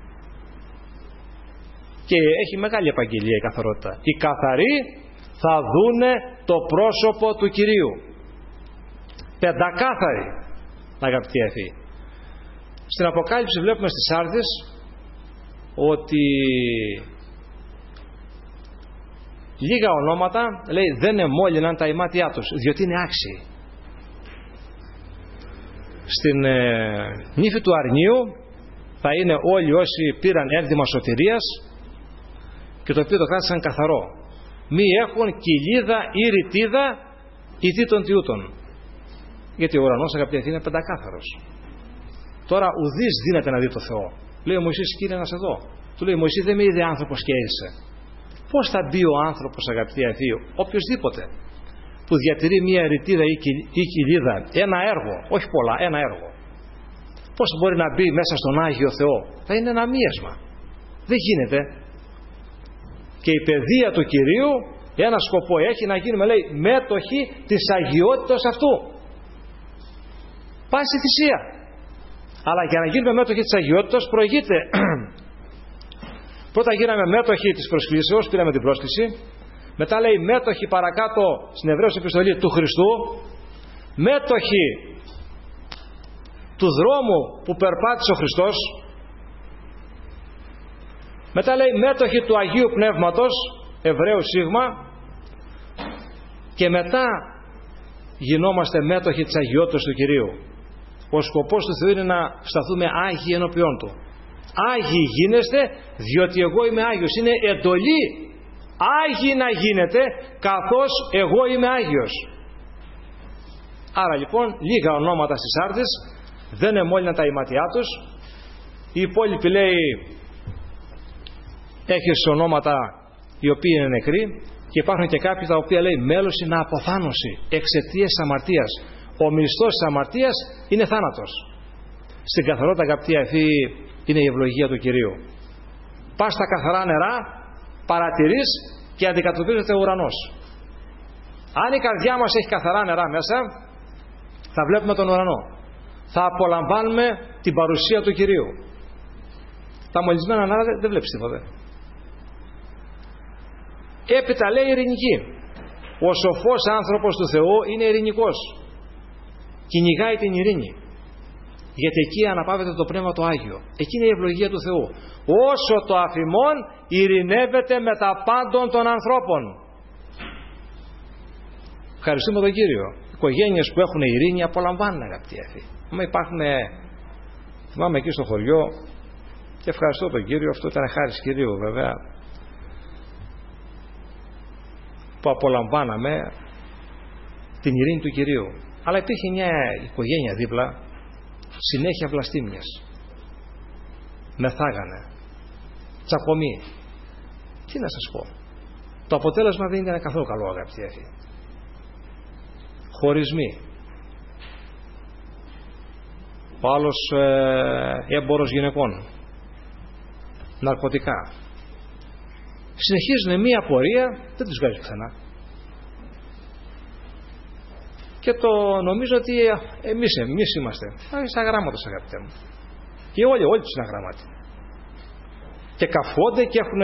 Και έχει μεγάλη επαγγελία η καθαρότητα. Οι καθαροί θα δούνε το πρόσωπο του Κυρίου. Πεντακάθαροι, αγαπητοί αδελφοί. Στην Αποκάλυψη βλέπουμε στις Σάρδες ότι λίγα ονόματα λέει δεν εμόλυναν τα ημάτια τους, διότι είναι άξιοι. Στην ε, νύφη του Αρνίου θα είναι όλοι όσοι πήραν ένδυμα σωτηρίας και το οποίο το κράτησαν καθαρό. Μη έχουν κοιλίδα ή ρητίδα ή δι των τιούτων. Γιατί ο ουρανός, αγαπητοί, είναι πεντακάθαρος. Τώρα ουδής δύναται να δει το Θεό. Λέει ο Μωυσής, Κύριε, να σε δω. Του λέει, Μωυσή, δεν με είδε άνθρωπος και είσαι. Πώς θα μπει ο άνθρωπος, αγαπητοί αδελφοί, οποιοσδήποτε που διατηρεί μία ρητίδα ή κοιλίδα, ένα έργο, όχι πολλά, ένα έργο, πώς μπορεί να μπει μέσα στον Άγιο Θεό? Θα είναι ένα μίασμα. Δεν γίνεται. Και η παιδεία του Κυρίου ένα σκοπό έχει, να γίνουμε, λέει, μέτοχοι της αγιότητας αυτού. Πάση θυσία. Αλλά για να γίνουμε μέτοχοι της αγιότητας προηγείται. Πρώτα γίναμε μέτοχοι της προσκλήσεως, πήραμε την πρόσκληση. Μετά λέει μέτοχοι παρακάτω στην Εβραίους επιστολή του Χριστού. Μέτοχοι του δρόμου που περπάτησε ο Χριστός. Μετά λέει μέτοχοι του Αγίου Πνεύματος, Εβραίου Σίγμα. Και μετά γινόμαστε μέτοχοι της αγιότητας του Κυρίου. Ο σκοπός του Θεού είναι να σταθούμε άγιοι ενώπιόν Του. Άγιοι γίνεστε διότι εγώ είμαι Άγιος. Είναι εντολή. Άγιοι να γίνετε καθώς εγώ είμαι Άγιος. Άρα λοιπόν λίγα ονόματα στις Σάρδες δεν εμόλυναν τα ηματιά τους. Οι υπόλοιποι λέει έχεις ονόματα οι οποίοι είναι νεκροί, και υπάρχουν και κάποιοι τα οποία λέει μέλος είναι αποθάνωση εξαιτίας της αμαρτίας. Ο μισθός της αμαρτίας είναι θάνατος. Στην καθαρότητα, αγαπητοί αδελφοί, είναι η ευλογία του Κυρίου. Πας στα καθαρά νερά, παρατηρείς και αντικατοπτρίζεται ο ουρανός. Αν η καρδιά μας έχει καθαρά νερά μέσα, θα βλέπουμε τον ουρανό. Θα απολαμβάνουμε την παρουσία του Κυρίου. Τα μολυσμένα νερά δεν, δεν βλέπεις τίποτα. Έπειτα λέει ειρηνική. Ο σοφός άνθρωπος του Θεού είναι ειρηνικός. Κυνηγάει την ειρήνη. Γιατί εκεί αναπαύεται το Πνεύμα το Άγιο. Εκεί είναι η ευλογία του Θεού. Όσο το αφημών ειρηνεύεται με τα πάντων των ανθρώπων. Ευχαριστούμε τον Κύριο. Οι οικογένειες που έχουν ειρήνη απολαμβάνουν, αγαπητοί αδελφοί. Μα υπάρχουν, θυμάμαι εκεί στο χωριό, και ευχαριστώ τον Κύριο, αυτό ήταν χάρις Κυρίου βέβαια, που απολαμβάναμε την ειρήνη του Κυρίου. Αλλά υπήρχε μια οικογένεια δίπλα, συνέχεια βλαστήμιες. Μεθάγανε, τσακωμοί. Τι να σας πω. Το αποτέλεσμα δεν ήταν καθόλου καλό, αγαπητοί αδελφοί. Χωρισμοί. Ο άλλος ε, έμπορος γυναικών, ναρκωτικά. Συνεχίζουν μία πορεία, δεν τους βγάζει πουθενά. Και το νομίζω ότι εμείς, εμείς είμαστε σαν γράμματος, αγαπητέ μου. Και όλοι, όλοι τους είναι αγράμματοι. Και καφώνται και έχουν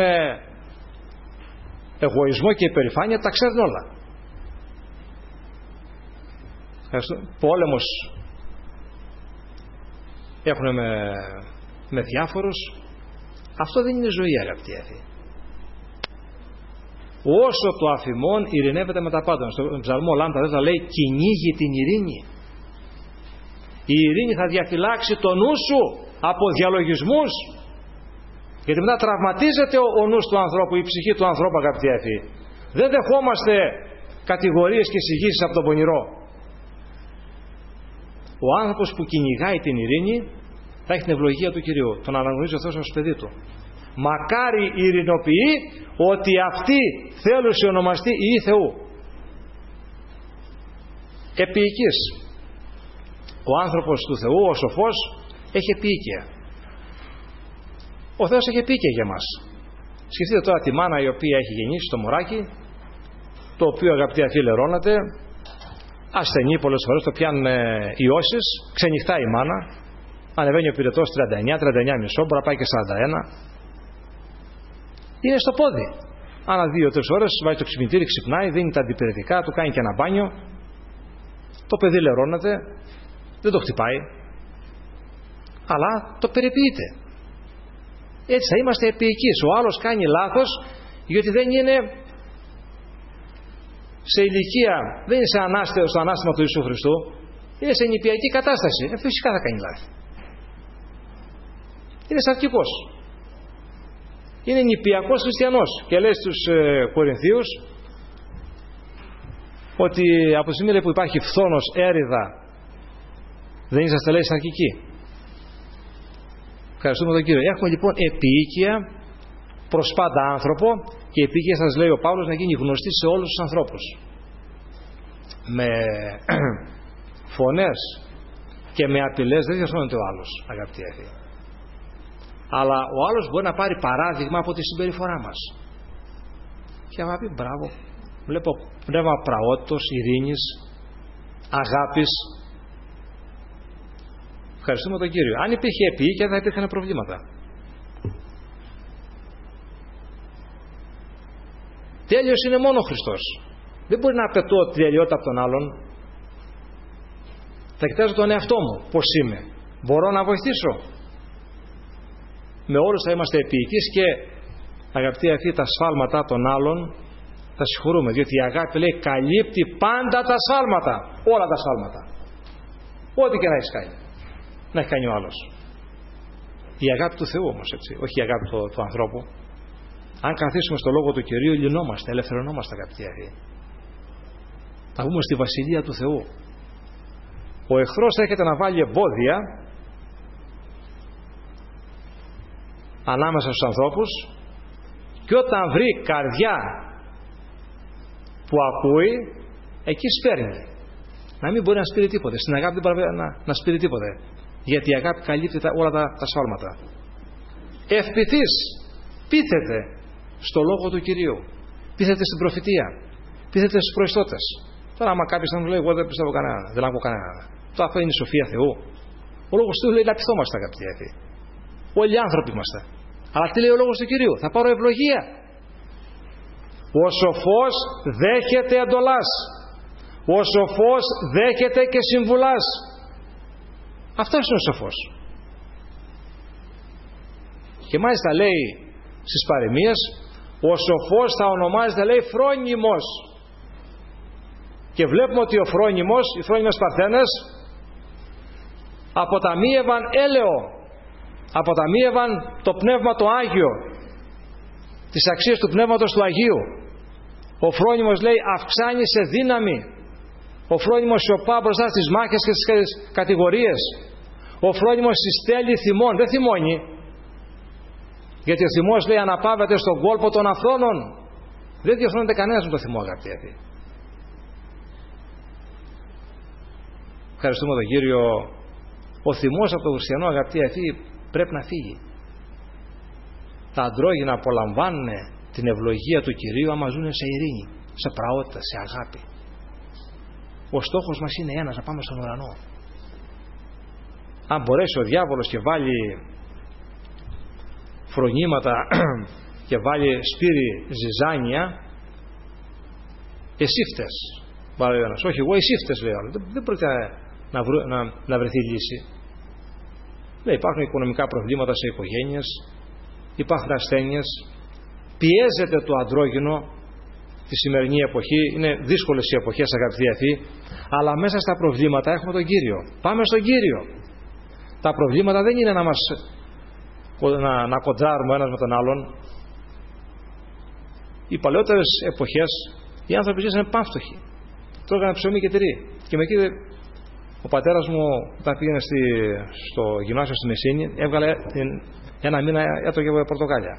εγωισμό και υπερηφάνεια, τα ξέρουν όλα. Πόλεμος έχουν με, με διάφορους. Αυτό δεν είναι ζωή, αγαπητοί αδελφοί. Όσο το αφημών ειρηνεύεται με τα πάντα. Στον ψαλμό Λάμτα δεν θα λέει κυνήγει την ειρήνη. Η ειρήνη θα διαφυλάξει το νου σου από διαλογισμούς. Γιατί μετά τραυματίζεται ο, ο νους του ανθρώπου, η ψυχή του ανθρώπου, αγαπητοί αδελφοί. Δεν δεχόμαστε κατηγορίες και εισηγήσεις από τον πονηρό. Ο άνθρωπος που κυνηγάει την ειρήνη θα έχει την ευλογία του Κυρίου. Τον αναγνωρίζει ο Θεός ως παιδί του. Μακάρι οι ειρηνοποιοί, ότι αυτοί θέλουν σε ονομαστεί Υιοί Θεού. Επίοικης. Ο άνθρωπος του Θεού, ο σοφός, έχει επίοικια. Ο Θεός έχει επίοικια για μας. Σκεφτείτε τώρα τη μάνα η οποία έχει γεννήσει το μωράκι, το οποίο, αγαπητοί αδελφοί, λερώνεται, ασθενεί πολλές φορές, το πιάνουν ιώσεις, ξενυχτάει η μάνα, ανεβαίνει ο πυρετός τριάντα εννιά, τριάντα εννιά κόμμα πέντε, μπορεί να πάει και σαράντα ένα. Είναι στο πόδι. Ανά δύο-τρεις ώρες βάζει το ξυπνητήρι, ξυπνάει, δίνει τα αντιπηρετικά, του κάνει και ένα μπάνιο. Το παιδί λερώνεται, δεν το χτυπάει, αλλά το περιποιείται. Έτσι θα είμαστε επίοικείς. Ο άλλος κάνει λάθος, γιατί δεν είναι σε ηλικία, δεν είναι σε ανάστε, στο ανάστημα του Ιησού Χριστού, είναι σε νηπιακή κατάσταση. Ε, φυσικά θα κάνει λάθη. Είναι σαρκικός. Είναι νηπιακός χριστιανός. Και λέει στους ε, Κορινθίους ότι από τη στιγμή που υπάρχει φθόνος, έριδα, δεν είσαστε, λέει, σαρκικοί. Ευχαριστούμε τον Κύριο. Έχουμε λοιπόν επίοικια προς πάντα άνθρωπο, και η επίοικια, σας λέει ο Παύλος, να γίνει γνωστή σε όλους τους ανθρώπους. Με φωνές και με απειλές δεν διορθώνεται ο άλλος, αγαπητοί αδελφοί. Αλλά ο άλλος μπορεί να πάρει παράδειγμα από τη συμπεριφορά μας. Και να πει μπράβο, βλέπω πνεύμα πραότητος, ειρήνης, αγάπης. Ευχαριστούμε τον Κύριο. Αν υπήρχε επίοικια, θα υπήρχαν προβλήματα. Τέλειος είναι μόνο ο Χριστός. Δεν μπορεί να απαιτώ τη τελειότητα από τον άλλον. Θα κοιτάζω τον εαυτό μου. Πώς είμαι. Μπορώ να βοηθήσω. Με όλους θα είμαστε επίοικείς, και αγαπητοί αυτοί, τα σφάλματα των άλλων θα συγχωρούμε. Διότι η αγάπη, λέει, καλύπτει πάντα τα σφάλματα. Όλα τα σφάλματα. Ό,τι και να έχει κάνει. Να έχει κάνει ο άλλος. Η αγάπη του Θεού όμως, έτσι. Όχι η αγάπη του, του ανθρώπου. Αν καθίσουμε στο λόγο του Κυρίου, λυνόμαστε, ελευθερωνόμαστε, αγαπητοί αδελφοί. Θα βγούμε στη βασιλεία του Θεού. Ο εχθρός έρχεται να βάλει εμπόδια ανάμεσα στους ανθρώπους, Και όταν βρει καρδιά που ακούει, εκεί σπέρνει. Να μην μπορεί να σπείρει τίποτε. Στην αγάπη δεν μπορεί να, να σπείρει τίποτε. Γιατί η αγάπη καλύπτει τα, όλα τα, τα σφάλματα. Ευπηθής πείθεται στο λόγο του Κυρίου. Πείθεται στην προφητεία. Πείθεται στους προϊστώτες. Τώρα, άμα κάποιος θα μου λέει: εγώ δεν πιστεύω κανένα, δεν ακούω κανένα. Το αυτό είναι η σοφία Θεού. Ο λόγος του λέει να πειθόμαστε, αγαπητοί αδελφοί. Όλοι οι άνθρωποι είμαστε. Αλλά τι λέει ο λόγος του Κυρίου? Θα πάρω ευλογία. Ο σοφός δέχεται εντολάς. Ο σοφός δέχεται και συμβουλάς. Αυτός είναι ο σοφός. Και μάλιστα λέει στις παροιμίες, ο σοφός θα ονομάζεται, λέει, φρόνιμος. Και βλέπουμε ότι ο φρόνιμος, οι φρόνιμες παρθένες, αποταμίευαν έλεο, αποταμίευαν το πνεύμα το Άγιο, τις αξίες του πνεύματος του Αγίου. Ο φρόνιμος, λέει, αυξάνει σε δύναμη. Ο φρόνιμος σιωπά μπροστά στις μάχες και στις κατηγορίες. Ο φρόνιμος συστέλει θυμών, δεν θυμώνει. Γιατί ο θυμός, λέει, αναπαύεται στον κόλπο των αφρόνων. Δεν διορθώνεται κανένας με το θυμό, αγαπητοί. Ευχαριστούμε τον Κύριο. Ο θυμός από το χριστιανό, αγαπητοί, πρέπει να φύγει. Τα αντρόγυνα απολαμβάνουν την ευλογία του Κυρίου άμα ζουν σε ειρήνη, σε πραότητα, σε αγάπη. Ο στόχος μας είναι ένας, να πάμε στον ουρανό. Αν μπορέσει ο διάβολος και βάλει φρονήματα και βάλει σπήρι ζυζάνια, εσύ φταίς, βάλει ένας. Όχι εγώ, εσύ φταίς, λέει άλλο. Δεν, δεν πρόκειται να, βρου, να, να βρεθεί λύση. Ναι, υπάρχουν οικονομικά προβλήματα σε οικογένειες, υπάρχουν ασθένειες, πιέζεται το αντρόγυνο τη σημερινή εποχή, είναι δύσκολες οι εποχές, αγαπητοί αδελφοί, αλλά μέσα στα προβλήματα έχουμε τον Κύριο. Πάμε στον Κύριο. Τα προβλήματα δεν είναι να μας να, να κοντράρουμε ένας με τον άλλον. Οι παλαιότερες εποχές οι άνθρωποι ζήσανε πάμφτωχοι, τρώγανε ψωμί και τυρί. Και με εκεί ο πατέρας μου, όταν πήγαινε στη, στο γυμνάσιο στη Μεσίνη, έβγαλε ένα μήνα, έτρωγε πορτοκάλια.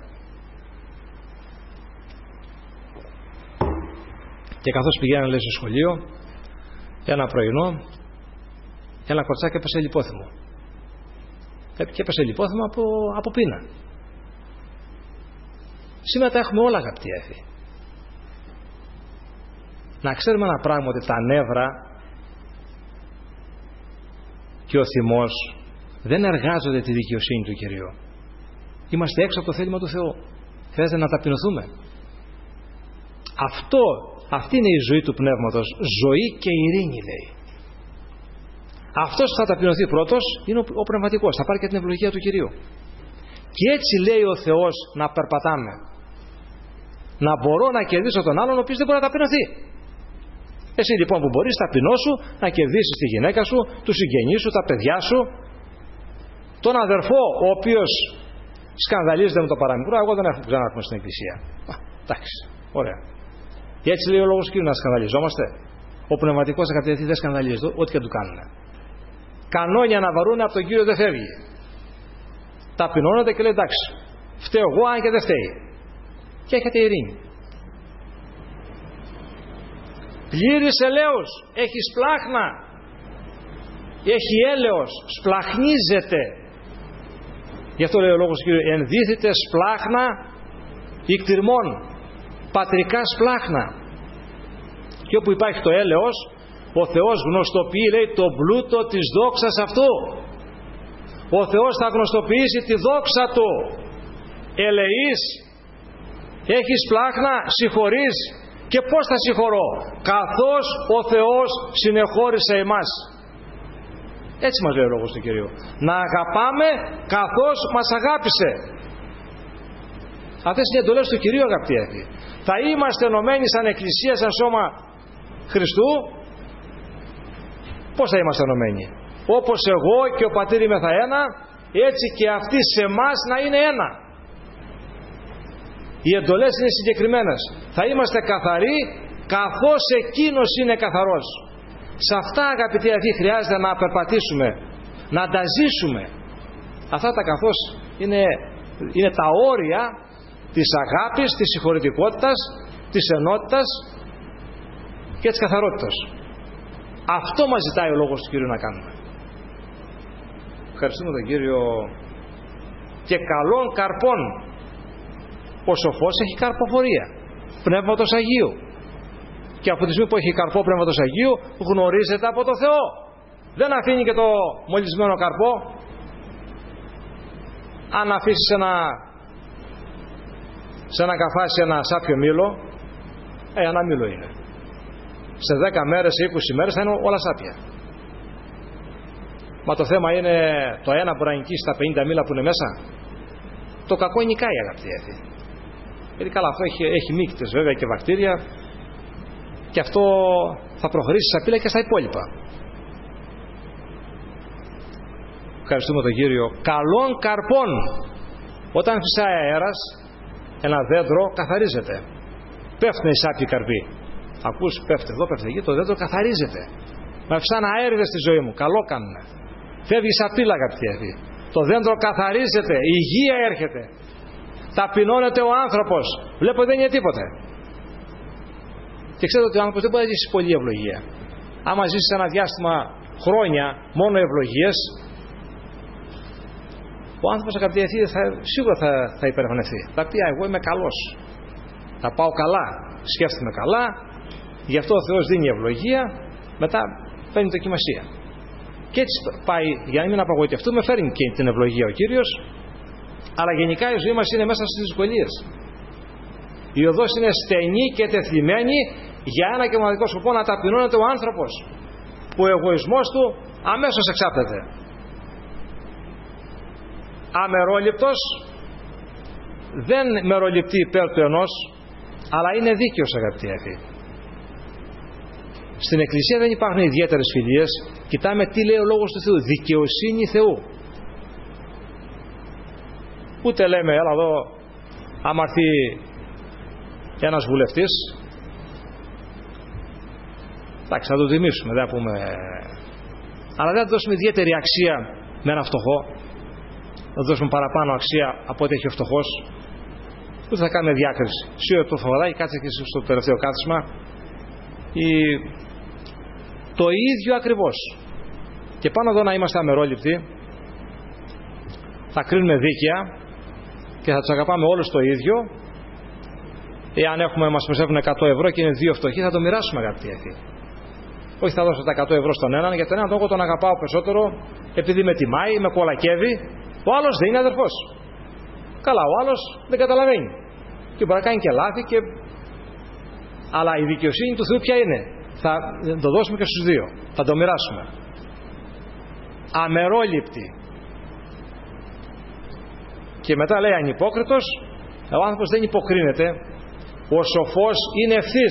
Και καθώς πηγαίνανε, λέει, στο σχολείο, ένα πρωινό, ένα κορτσάκι έπεσε λιπόθυμο. Και έπεσε λιπόθυμο από, από πείνα. Σήμερα τα έχουμε όλα, αγαπητοί αδελφοί. Να ξέρουμε ένα πράγμα, ότι τα νεύρα και ο θυμός δεν εργάζονται τη δικαιοσύνη του Κυρίου. Είμαστε έξω από το θέλημα του Θεού. Χρειάζεται να ταπεινωθούμε. Αυτό, αυτή είναι η ζωή του πνεύματος. Ζωή και ειρήνη, λέει. Αυτός που θα ταπεινωθεί πρώτος είναι ο, ο πνευματικός. Θα πάρει και την ευλογία του Κυρίου. Και έτσι λέει ο Θεός να περπατάμε. Να μπορώ να κερδίσω τον άλλον ο οποίος δεν μπορεί να ταπεινωθεί. Εσύ λοιπόν που μπορείς, ταπεινώσου να κερδίσεις τη γυναίκα σου, τους συγγενείς σου, τα παιδιά σου, τον αδερφό ο οποίος σκανδαλίζεται με το παραμικρό. Εγώ δεν έχω ξανάρθει στην εκκλησία. Α, εντάξει, ωραία. Και έτσι λέει ο λόγος του Κύριου, να σκανδαλιζόμαστε. Ο πνευματικός, αγαπητοί, δεν σκανδαλίζεται, ό,τι και του κάνουν. Κανόνια να βαρούν από τον Κύριο δεν φεύγει. Ταπεινώνεται και λέει εντάξει, φταίω εγώ, αν και δεν φταίει. Και έχετε ειρήνη. Πλήρης ελέος, έχει σπλάχνα, έχει έλεος, σπλαχνίζεται. Γι' αυτό λέει ο λόγος του Κύριου, ενδύθητε σπλάχνα ικτυρμών, πατρικά σπλάχνα. Και όπου υπάρχει το έλεος, ο Θεός γνωστοποιεί, λέει, το πλούτο της δόξας αυτού. Ο Θεός θα γνωστοποιήσει τη δόξα του. Ελεείς, έχεις πλάχνα, συγχωρείς. Και πώς θα συγχωρώ? Καθώς ο Θεός συνεχώρησε εμάς. Έτσι μας λέει ο λόγος του Κυρίου. Να αγαπάμε καθώς μας αγάπησε. Αυτές είναι οι εντολές του Κυρίου, αγαπητοί αδελφοί. Θα είμαστε ενωμένοι σαν εκκλησία, σαν σώμα Χριστού. Πώς θα είμαστε ενωμένοι? Όπως εγώ και ο Πατήρ είμαι θα ένα, έτσι και αυτοί σε εμάς να είναι ένα. Οι εντολές είναι συγκεκριμένες. Θα είμαστε καθαροί καθώς εκείνος είναι καθαρός. Σε αυτά, αγαπητοί αδελφοί, χρειάζεται να περπατήσουμε, να τα ζήσουμε. Αυτά τα καθώς είναι, είναι τα όρια της αγάπης, της συγχωρητικότητας, της ενότητας και της καθαρότητας. Αυτό μας ζητάει ο Λόγος του Κύριου να κάνουμε. Ευχαριστούμε τον Κύριο. Και καλών καρπών. Ο σοφός έχει καρποφορία Πνεύματος Αγίου, και από τη στιγμή που έχει καρπό Πνεύματος Αγίου γνωρίζεται από το Θεό. Δεν αφήνει και το μολυσμένο καρπό. Αν αφήσεις ένα, σε ένα καφάσι ένα σάπιο μήλο, ε, ένα μήλο είναι. Σε δέκα μέρες, σε είκοσι μέρες θα είναι όλα σάπια. Μα το θέμα είναι το ένα που να νικήσει τα πενήντα μήλα που είναι μέσα. Το κακό νικάει, αγαπητοί έθι. Γιατί καλά, αυτό έχει, έχει μύκτες βέβαια και βακτήρια, και αυτό θα προχωρήσει στα πύλα και στα υπόλοιπα. Ευχαριστούμε τον Κύριο. Καλών καρπών. Όταν φυσάει αέρας, ένα δέντρο καθαρίζεται. Πέφτουν οι σάπιοι καρποί. Ακούς, πέφτει εδώ, πέφτει εκεί, το δέντρο καθαρίζεται. Με φυσάνε αέριδες στη ζωή μου. Καλό κάνουνε. Φεύγει η σαπίλα, αγαπητοί. Το δέντρο καθαρίζεται. Η υγεία έρχεται. Ταπεινώνεται ο άνθρωπος. Βλέπω δεν είναι τίποτε. Και ξέρετε ότι ο άνθρωπος δεν μπορεί να ζήσει πολλή ευλογία. Άμα ζήσει ένα διάστημα χρόνια μόνο ευλογίες, ο άνθρωπος, αγαπητοί, θα, σίγουρα θα, θα υπερβανευτεί. Θα πει, εγώ είμαι καλός. Θα πάω καλά. Σκέφτομαι καλά. Γι' αυτό ο Θεός δίνει ευλογία. Μετά παίρνει δοκιμασία. Και έτσι πάει, για να μην απογοητευτούμε, φέρνει και την ευλογία ο Κύριος. Αλλά γενικά η ζωή μας είναι μέσα στις δυσκολίες. Η οδός είναι στενή και τεθλιμμένη για ένα και μοναδικό σκοπό, να ταπεινώνεται ο άνθρωπος, που ο εγωισμός του αμέσως εξάπτεται. Αμερόληπτος δεν μεροληπτεί υπέρ του ενός, αλλά είναι δίκαιος, αγαπητοί έφοι. Στην Εκκλησία δεν υπάρχουν ιδιαίτερες φιλίες. Κοιτάμε τι λέει ο Λόγος του Θεού. Δικαιοσύνη Θεού. Ούτε λέμε, έλα εδώ, άμα έρθει ένας βουλευτής, εντάξει, θα το τιμήσουμε, δεν θα πούμε, αλλά δεν θα δώσουμε ιδιαίτερη αξία με ένα φτωχό. Θα δώσουμε παραπάνω αξία από ό,τι έχει ο φτωχός. Ούτε θα κάνουμε διάκριση. Σίγουρα το φοβαδάκι, κάτσε και στο τελευταίο κάθισμα. Η... Το ίδιο ακριβώς. Και πάνω εδώ να είμαστε αμερόληπτοι, θα κρίνουμε δίκαια και θα τους αγαπάμε όλους το ίδιο. Εάν έχουμε, μας προσέφερουν εκατό ευρώ και είναι δύο φτωχοί, θα το μοιράσουμε, αγαπητοί έφοι. Όχι, θα δώσω τα εκατό ευρώ στον έναν, για τον έναν εγώ τον αγαπάω περισσότερο επειδή με τιμάει, με κολακεύει. Ο άλλος δεν είναι αδερφός. Καλά, ο άλλος δεν καταλαβαίνει. Και μπορεί να κάνει και λάθη και... Αλλά η δικαιοσύνη του Θεού ποια είναι? Θα το δώσουμε και στους δύο. Θα το μοιράσουμε. Αμερόληπτη. Και μετά λέει ανυπόκριτος. Ο άνθρωπος δεν υποκρίνεται. Ο σοφός είναι ευθύς.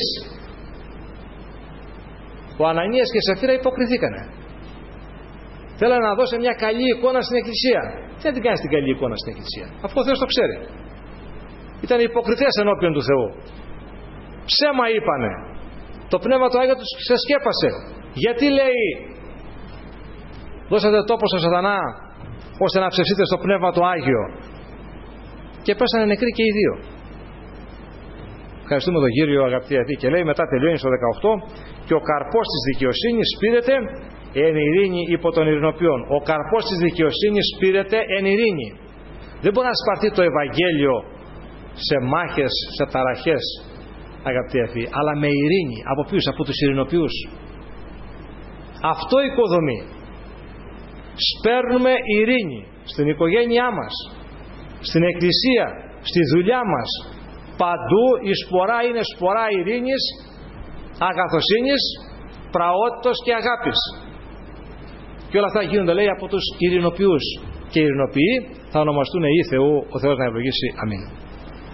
Ο Ανανίας και η Σαφίρα υποκριθήκανε. Θέλανε να δώσει μια καλή εικόνα στην Εκκλησία. Τι να την κάνεις την καλή εικόνα στην Εκκλησία, αφού ο Θεός το ξέρει. Ήταν υποκριτές ενώπιον του Θεού. Ψέμα είπανε. Το Πνεύμα του Άγιο τους ξεσκέπασε. Γιατί λέει δώσατε τόπο στον Σατανά ώστε να ψευτείτε στο Πνεύμα του Άγιο? Και πέσανε νεκροί και οι δύο. Ευχαριστούμε τον Κύριο, αγαπητοί αδελφοί. Και λέει μετά, τελειώνει στο δεκαοκτώ, και ο καρπός της δικαιοσύνης πήρεται εν ειρήνη υπό των ειρηνοποιών. Ο καρπός της δικαιοσύνης πήρεται εν ειρήνη. Δεν μπορεί να σπαρθεί το Ευαγγέλιο σε μάχες, σε ταραχές, αγαπητοί αδελφοί, αλλά με ειρήνη. Από ποιους? Από τους ειρηνοποιούς. Αυτό οικοδομεί. Σπέρνουμε ειρήνη στην οικογένειά μας, στην εκκλησία, στη δουλειά μας. Παντού η σπορά είναι σπορά ειρήνης, αγαθοσύνης, πραότητος και αγάπης. Και όλα αυτά γίνονται, λέει, από τους ειρηνοποιούς. Και οι ειρηνοποιοί θα ονομαστούν Υιοί Θεού, ο Θεός να ευλογήσει. Αμήν.